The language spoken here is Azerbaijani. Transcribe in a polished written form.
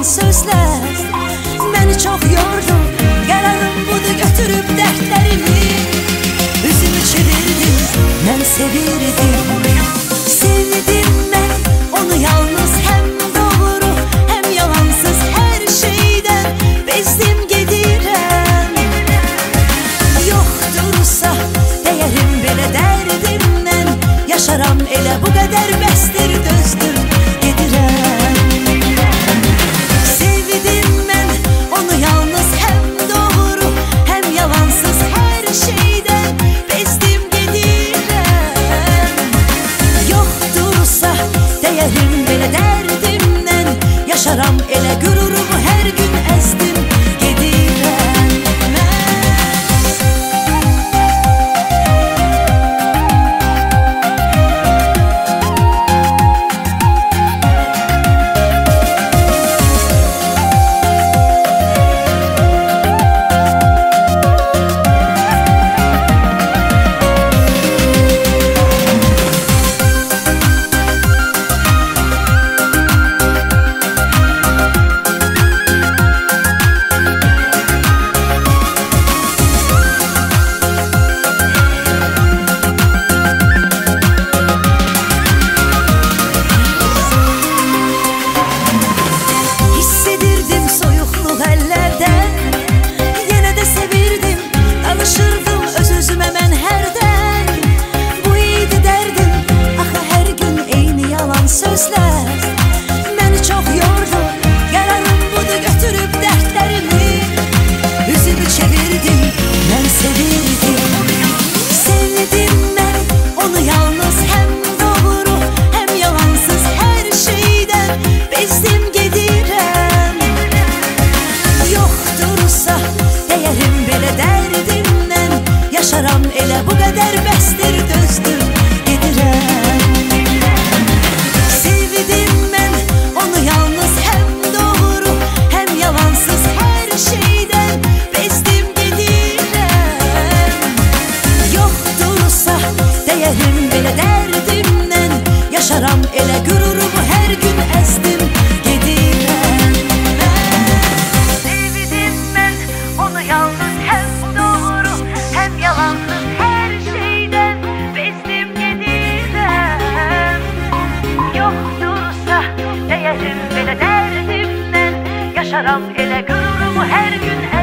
yalan sözler məni çox yordu. Qərarım budur götürüb dərdlərimi. Üzümü çevirdim, mən sevirdim. Sevdim mən onu yalnız, həm doğru, həm yalansız. Hər şeydən bezdim gedirəm. Yoxdursa dəyərim belə dərdimdən, yaşaram elə bu qədər bəsdir, dözdüm gedirəm. Sevdim mən onu yalnız, həm doğru, həm yalansız. Hər şeydən bezdim gedirəm. Yoxdursa dəyərim belə dərdimdən, yaşaram elə qürurumu hər gün əzdim gedirəm. Sözlər məni çox yordu. Qərarım budur götürüb dərdlərimi. Üzümü çevirdim, mən sevirdim. Sevdim mən onu yalnız, həm doğru, həm yalansız. Hər şeydən bezdim gedirəm. Yoxdursa dəyərim belə dərdimdən, yaşaram elə bu qədər bəsdir, dözdüm gedirəm. Yaşaram elə qürurumu hər gün əzdim gedirəm. Sevdim mən onu yalnız, həm doğru, həm yalansız. Hər şeydən bezdim gedirəm. Yoxdursa dəyərim belə dərdimdən, yaşaram elə qürurumu hər gün əzdim.